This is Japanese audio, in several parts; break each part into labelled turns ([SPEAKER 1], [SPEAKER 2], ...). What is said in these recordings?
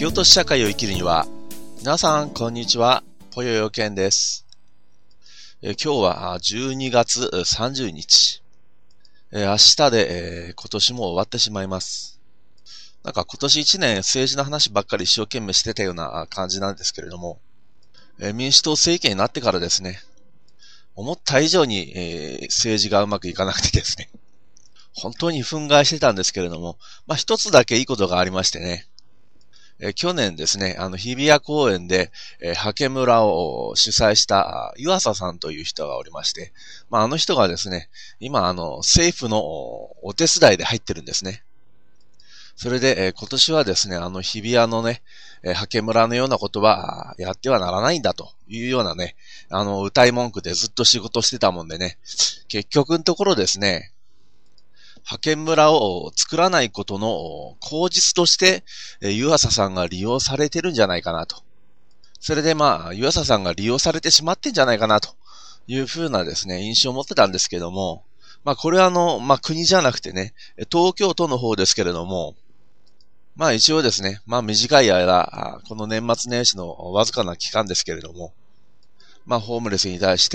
[SPEAKER 1] き落とし社会を生きるには、皆さんこんにちは、ぽよよけんです。今日は12月30日。明日で、今年も終わってしまいます。なんか今年1年政治の話ばっかり一生懸命してたような感じなんですけれども、民主党政権になってからですね、思った以上に、政治がうまくいかなくてですね、本当に憤慨してたんですけれども、一つだけいいことがありましてね、去年ですね、日比谷公園で、ハケ村を主催した湯浅さんという人がおりまして、あの人がですね、今政府のお手伝いで入ってるんですね。それで、今年はですね、日比谷のね、ハケ村のようなことはやってはならないんだというようなね、謳い文句でずっと仕事してたもんでね、結局のところですね、派遣村を作らないことの口実として、湯浅さんが利用されてるんじゃないかなと。それで湯浅さんが利用されてしまってんじゃないかなというふうなですね、印象を持ってたんですけども、これは国じゃなくてね、東京都の方ですけれども、一応ですね、短い間、この年末年始のわずかな期間ですけれども、ホームレスに対して、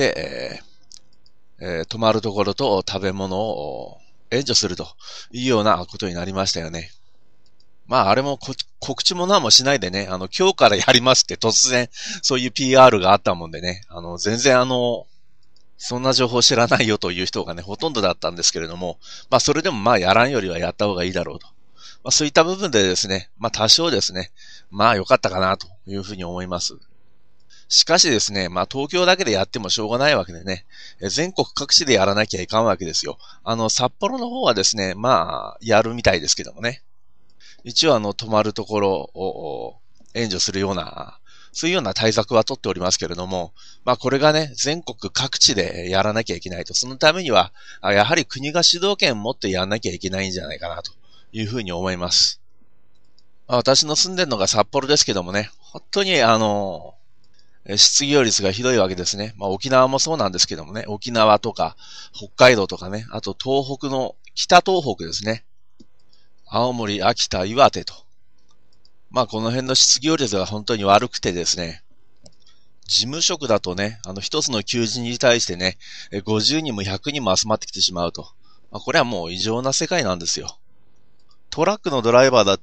[SPEAKER 1] 泊まるところと食べ物を援助するというようなことになりましたよね。あれも告知も何もしないでね、今日からやりますって突然そういう PR があったもんでね、全然そんな情報知らないよという人がね、ほとんどだったんですけれども、それでもやらんよりはやった方がいいだろうと。そういった部分でですね、多少ですね、良かったかなというふうに思います。しかしですね、東京だけでやってもしょうがないわけでね、全国各地でやらなきゃいかんわけですよ。札幌の方はですね、やるみたいですけどもね。一応泊まるところを援助するような、そういうような対策は取っておりますけれども、これがね、全国各地でやらなきゃいけないと。そのためには、やはり国が主導権を持ってやらなきゃいけないんじゃないかなというふうに思います。私の住んでるのが札幌ですけどもね、本当に失業率がひどいわけですね。沖縄もそうなんですけどもね、沖縄とか北海道とかね、あと東北の北東北ですね。青森、秋田、岩手と。この辺の失業率が本当に悪くてですね、事務職だとね、一つの求人に対してね、50人も100人も集まってきてしまうと。これはもう異常な世界なんですよ。トラックのドライバーだって、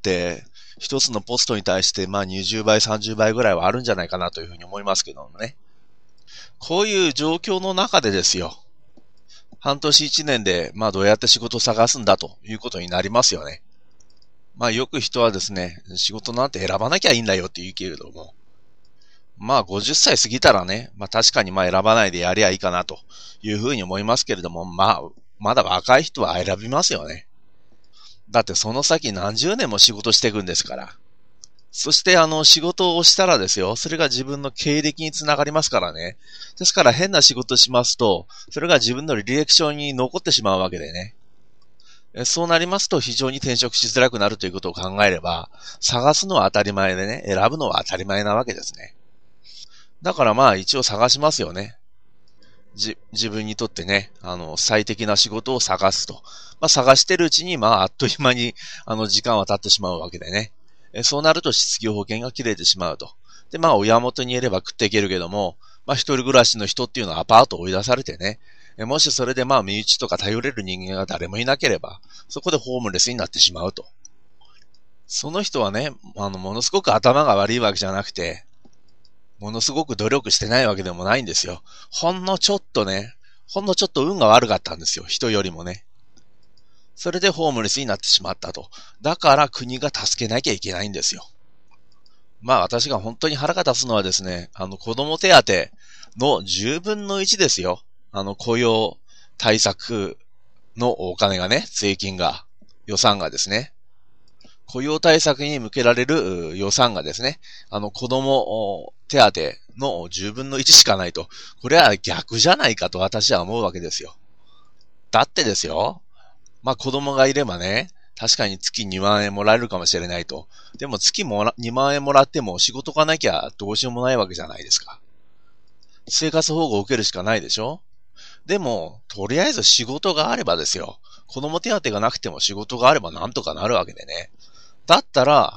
[SPEAKER 1] 一つのポストに対して20倍、30倍ぐらいはあるんじゃないかなというふうに思いますけどもね。こういう状況の中でですよ。半年1年でどうやって仕事を探すんだということになりますよね。よく人はですね、仕事なんて選ばなきゃいいんだよって言うけれども。50歳過ぎたらね、確かに選ばないでやりゃいいかなというふうに思いますけれども、まだ若い人は選びますよね。だってその先何十年も仕事していくんですから。そして仕事をしたらですよ、それが自分の経歴につながりますからね。ですから変な仕事しますと、それが自分の履歴書に残ってしまうわけでね。そうなりますと非常に転職しづらくなるということを考えれば、探すのは当たり前でね、選ぶのは当たり前なわけですね。だから一応探しますよね。自分にとってね、最適な仕事を探すと。探してるうちに、あっという間に、時間は経ってしまうわけでね。そうなると失業保険が切れてしまうと。で、親元にいれば食っていけるけども、一人暮らしの人っていうのはアパートを追い出されてね。もしそれで身内とか頼れる人間が誰もいなければ、そこでホームレスになってしまうと。その人はね、ものすごく頭が悪いわけじゃなくて、ものすごく努力してないわけでもないんですよ。ほんのちょっと運が悪かったんですよ。人よりもね。それでホームレスになってしまったと。だから国が助けなきゃいけないんですよ。私が本当に腹が立つのはですね、子供手当の10分の1ですよ。雇用対策のお金がね、税金が、予算がですね。雇用対策に向けられる予算がですね、子供手当の10分の1しかないと。これは逆じゃないかと私は思うわけですよ。だってですよ。子供がいればね、確かに月2万円もらえるかもしれないと。でも月2万円もらっても仕事がなきゃどうしようもないわけじゃないですか。生活保護を受けるしかないでしょ。でも、とりあえず仕事があればですよ。子供手当がなくても仕事があればなんとかなるわけでね。だったら、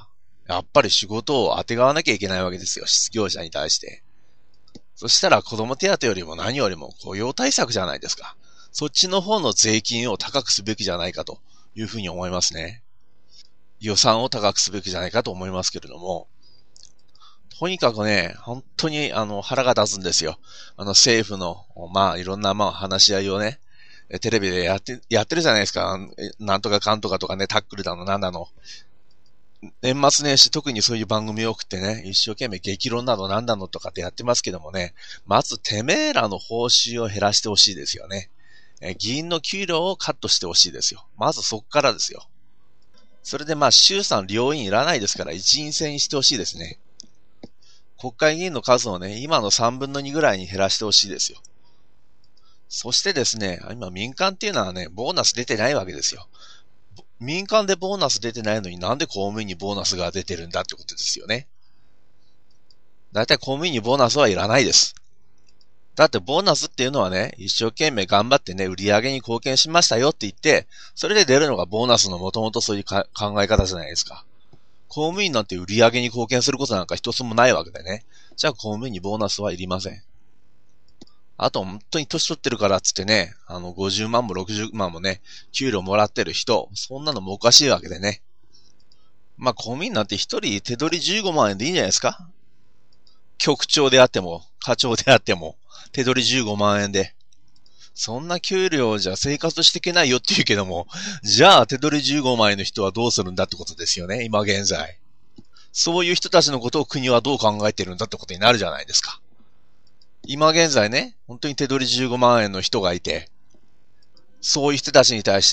[SPEAKER 1] やっぱり仕事を当てがわなきゃいけないわけですよ、失業者に対して。そしたら子供手当よりも何よりも雇用対策じゃないですか。そっちの方の税金を高くすべきじゃないかというふうに思いますね。予算を高くすべきじゃないかと思いますけれども。とにかくね、本当に腹が立つんですよ。政府の、いろんな話し合いをね、テレビでやってるじゃないですか。なんとかかんとかとかね、タックルだのなんだの。年末年始特にそういう番組を送ってね、一生懸命激論などなんだのとかってやってますけどもね、まずてめえらの報酬を減らしてほしいですよね。議員の給料をカットしてほしいですよ。まずそっからですよ。それで衆参両院いらないですから一院制にしてほしいですね。国会議員の数をね、今の3分の2ぐらいに減らしてほしいですよ。そしてですね、今民間っていうのはね、ボーナス出てないわけですよ。民間でボーナス出てないのになんで公務員にボーナスが出てるんだってことですよね。だいたい公務員にボーナスはいらないです。だってボーナスっていうのはね、一生懸命頑張ってね、売り上げに貢献しましたよって言って、それで出るのがボーナスのもともとそういう考え方じゃないですか。公務員なんて売り上げに貢献することなんか一つもないわけでね。じゃあ公務員にボーナスはいりません。あと本当に年取ってるからっつってね、50万も60万もね、給料もらってる人、そんなのもおかしいわけでね。公務員なんて一人手取り15万円でいいんじゃないですか？局長であっても、課長であっても、手取り15万円で。そんな給料じゃ生活していけないよって言うけども、じゃあ手取り15万円の人はどうするんだってことですよね、今現在。そういう人たちのことを国はどう考えてるんだってことになるじゃないですか。今現在ね、本当に手取り15万円の人がいて、そういう人たちに対して、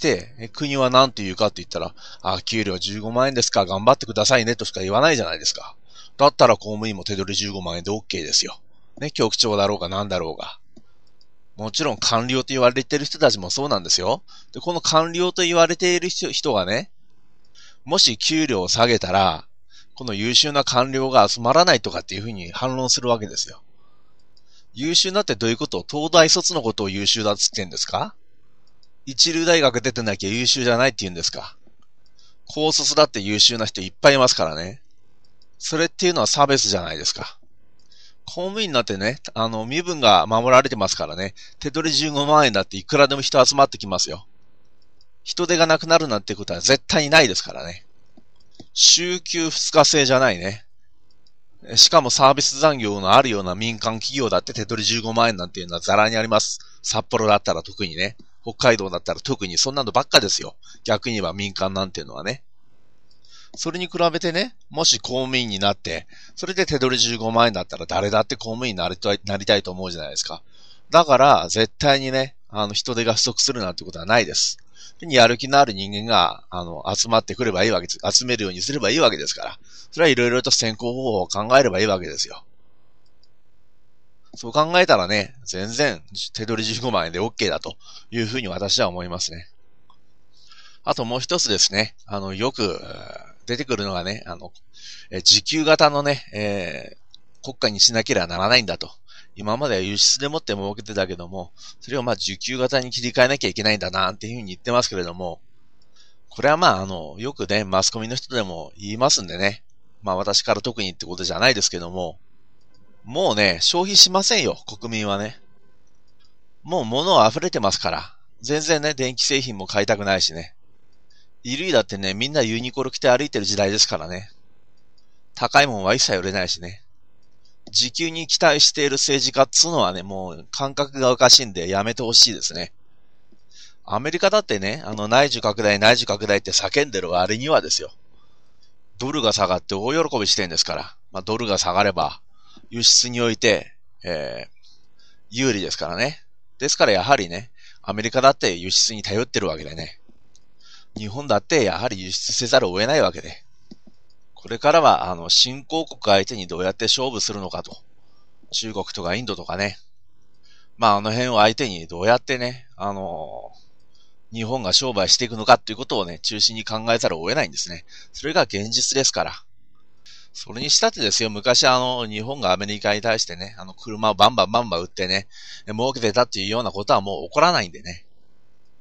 [SPEAKER 1] 国は何て言うかって言ったら、給料15万円ですか、頑張ってくださいねとしか言わないじゃないですか。だったら公務員も手取り15万円で OK ですよ。ね、局長だろうが何だろうが。もちろん官僚と言われている人たちもそうなんですよ。で、この官僚と言われている人がね、もし給料を下げたら、この優秀な官僚が集まらないとかっていうふうに反論するわけですよ。優秀なってどういうこと？東大卒のことを優秀だっつってんですか？一流大学出てなきゃ優秀じゃないって言うんですか？高卒だって優秀な人いっぱいいますからね。それっていうのは差別じゃないですか。公務員になってね、身分が守られてますからね、手取り15万円だっていくらでも人集まってきますよ。人手がなくなるなんてことは絶対にないですからね。週休2日制じゃないね。しかもサービス残業のあるような民間企業だって手取り15万円なんていうのはザラにあります。札幌だったら特にね。北海道だったら特にそんなのばっかですよ。逆に言えば民間なんていうのはね。それに比べてね、もし公務員になって、それで手取り15万円だったら誰だって公務員になりたいと思うじゃないですか。だから、絶対にね、人手が不足するなんてことはないです。やる気のある人間が、集まってくればいいわけです。集めるようにすればいいわけですから。それはいろいろと選考方法を考えればいいわけですよ。そう考えたらね、全然手取り15万円で OK だというふうに私は思いますね。あともう一つですね、よく出てくるのがね、時給型のね、国家にしなければならないんだと。今までは輸出でもって儲けてたけども、それを時給型に切り替えなきゃいけないんだなっていうふうに言ってますけれども、これはよくね、マスコミの人でも言いますんでね。私から特にってことじゃないですけども、もうね、消費しませんよ、国民はね。もう物は溢れてますから。全然ね、電気製品も買いたくないしね。衣類だってね、みんなユニクロ着て歩いてる時代ですからね。高いもんは一切売れないしね。時給に期待している政治家っつうのはね、もう感覚がおかしいんでやめてほしいですね。アメリカだってね、内需拡大って叫んでる割にはですよ。ドルが下がって大喜びしてんですから。ドルが下がれば、輸出において、有利ですからね。ですからやはりね、アメリカだって輸出に頼ってるわけでね。日本だってやはり輸出せざるを得ないわけで。これからは、新興国相手にどうやって勝負するのかと。中国とかインドとかね。あの辺を相手にどうやってね、日本が商売していくのかっていうことをね、中心に考えざるを得ないんですね。それが現実ですから。それにしたってですよ、昔日本がアメリカに対してね、車をバンバン売ってね、儲けてたっていうようなことはもう起こらないんでね。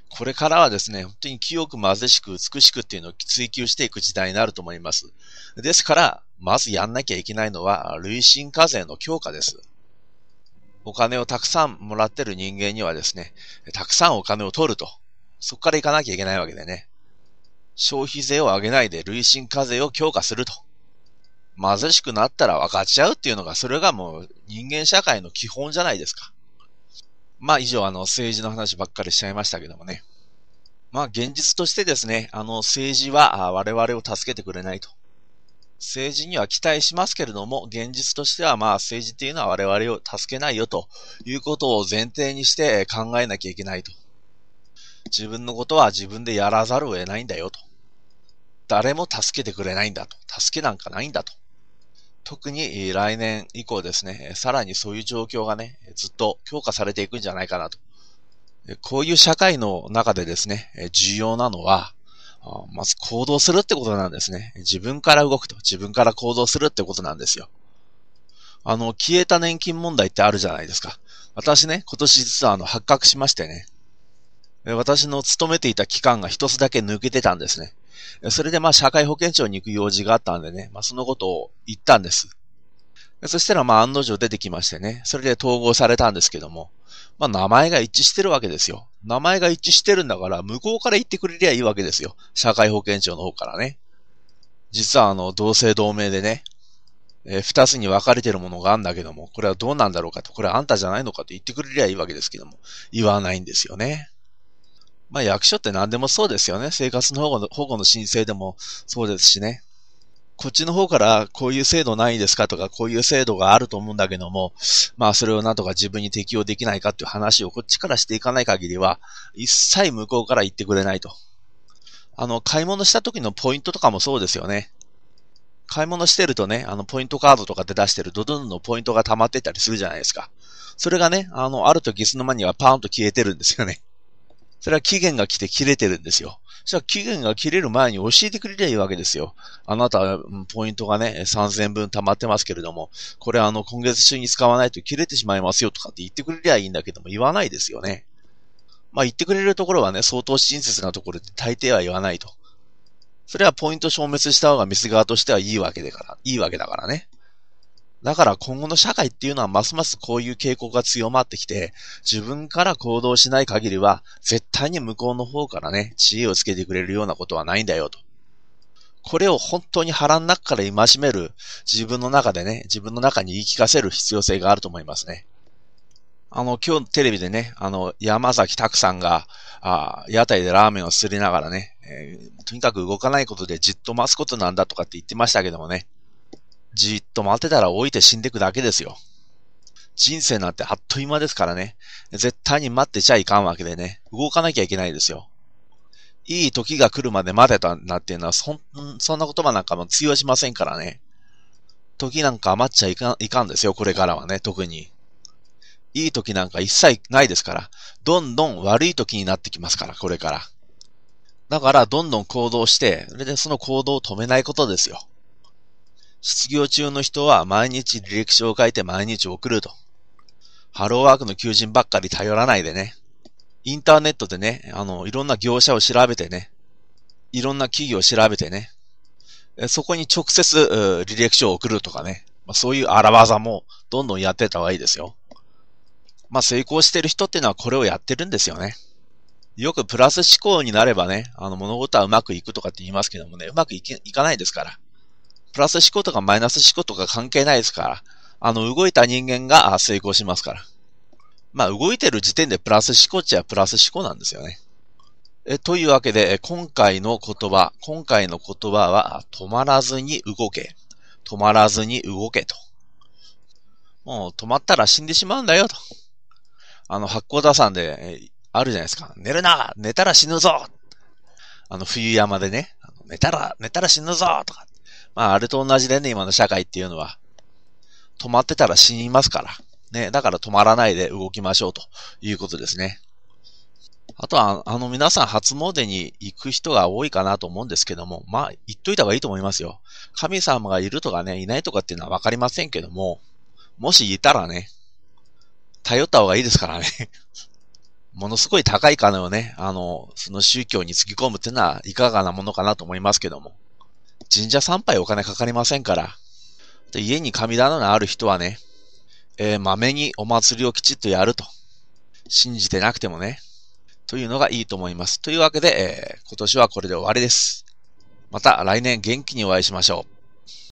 [SPEAKER 1] これからはですね、本当に清く貧しく美しくっていうのを追求していく時代になると思います。ですから、まずやんなきゃいけないのは、累進課税の強化です。お金をたくさんもらってる人間にはですね、たくさんお金を取ると。そこから行かなきゃいけないわけでね。消費税を上げないで累進課税を強化すると。貧しくなったら分かっちゃうっていうのが、それがもう人間社会の基本じゃないですか。まあ以上政治の話ばっかりしちゃいましたけどもね。まあ現実としてですね、政治は我々を助けてくれないと。政治には期待しますけれども、現実としてはまあ政治っていうのは我々を助けないよということを前提にして考えなきゃいけないと。自分のことは自分でやらざるを得ないんだよと。誰も助けてくれないんだと。助けなんかないんだと。特に来年以降ですね、さらにそういう状況がね、ずっと強化されていくんじゃないかなと。こういう社会の中でですね、重要なのは、まず行動するってことなんですね。自分から動くと、自分から行動するってことなんですよ。消えた年金問題ってあるじゃないですか。私ね、今年実は発覚しましてね。私の勤めていた期間が一つだけ抜けてたんですね。それでまあ社会保険庁に行く用事があったんでね、まあそのことを言ったんです。そしたらまあ案の定出てきましてね、それで統合されたんですけども、まあ名前が一致してるわけですよ。名前が一致してるんだから向こうから言ってくれりゃいいわけですよ。社会保険庁の方からね。実は同姓同名でね、二つに分かれてるものがあるんだけども、これはどうなんだろうかと、これはあんたじゃないのかと言ってくれりゃいいわけですけども、言わないんですよね。まあ役所って何でもそうですよね。生活の保護の申請でもそうですしね。こっちの方からこういう制度ないですかとか、こういう制度があると思うんだけども、まあそれをなんとか自分に適用できないかっていう話をこっちからしていかない限りは、一切向こうから言ってくれないと。買い物した時のポイントとかもそうですよね。買い物してるとね、ポイントカードとかで出してるドドンのポイントが溜まってたりするじゃないですか。それがね、ある時いつの間にはパーンと消えてるんですよね。それは期限が来て切れてるんですよ。じゃあ期限が切れる前に教えてくれりゃいいわけですよ。あなた、ポイントがね、3000分溜まってますけれども、これ今月中に使わないと切れてしまいますよとかって言ってくれりゃいいんだけども、言わないですよね。まあ言ってくれるところはね、相当親切なところで大抵は言わないと。それはポイント消滅した方が店側としてはいいわけだからね。だから今後の社会っていうのはますますこういう傾向が強まってきて、自分から行動しない限りは、絶対に向こうの方からね、知恵をつけてくれるようなことはないんだよと。これを本当に腹の中から戒める、自分の中でね、自分の中に言い聞かせる必要性があると思いますね。今日テレビでね、山崎拓さんが、屋台でラーメンをすりながらね、とにかく動かないことでじっと待つことなんだとかって言ってましたけどもね。じっと待ってたら老いて死んでいくだけですよ。人生なんてあっという間ですからね。絶対に待ってちゃいかんわけでね。動かなきゃいけないですよ。いい時が来るまで待てたなっていうのはそんな言葉なんかも通用しませんからね。時なんか余っちゃいかんですよ、これからはね、特に。いい時なんか一切ないですから。どんどん悪い時になってきますから、これから。だから、どんどん行動して、それでその行動を止めないことですよ。失業中の人は毎日履歴書を書いて毎日送ると。ハローワークの求人ばっかり頼らないでね。インターネットでね、いろんな業者を調べてね。いろんな企業を調べてね。そこに直接履歴書を送るとかね。そういう荒技もどんどんやってた方がいいですよ。成功してる人っていうのはこれをやってるんですよね。よくプラス思考になればね、物事はうまくいくとかって言いますけどもね、うまくいかないですから。プラス思考とかマイナス思考とか関係ないですから。動いた人間が成功しますから。動いてる時点でプラス思考っちゃプラス思考なんですよね。というわけで、今回の言葉は、止まらずに動け。止まらずに動けと。もう止まったら死んでしまうんだよと。八甲田山で、あるじゃないですか。寝たら死ぬぞ冬山でね、寝たら死ぬぞとか。あれと同じでね、今の社会っていうのは。止まってたら死にますから。ね、だから止まらないで動きましょうということですね。あとは、皆さん初詣に行く人が多いかなと思うんですけども、言っといた方がいいと思いますよ。神様がいるとかね、いないとかっていうのはわかりませんけども、もしいたらね、頼った方がいいですからね。 ものすごい高い金をね、その宗教につぎ込むっていうのはいかがなものかなと思いますけども。神社参拝お金かかりませんから。で、家に神棚のある人はね、まめにお祭りをきちっとやると。信じてなくてもね。というのがいいと思います。というわけで、今年はこれで終わりです。また来年元気にお会いしましょう。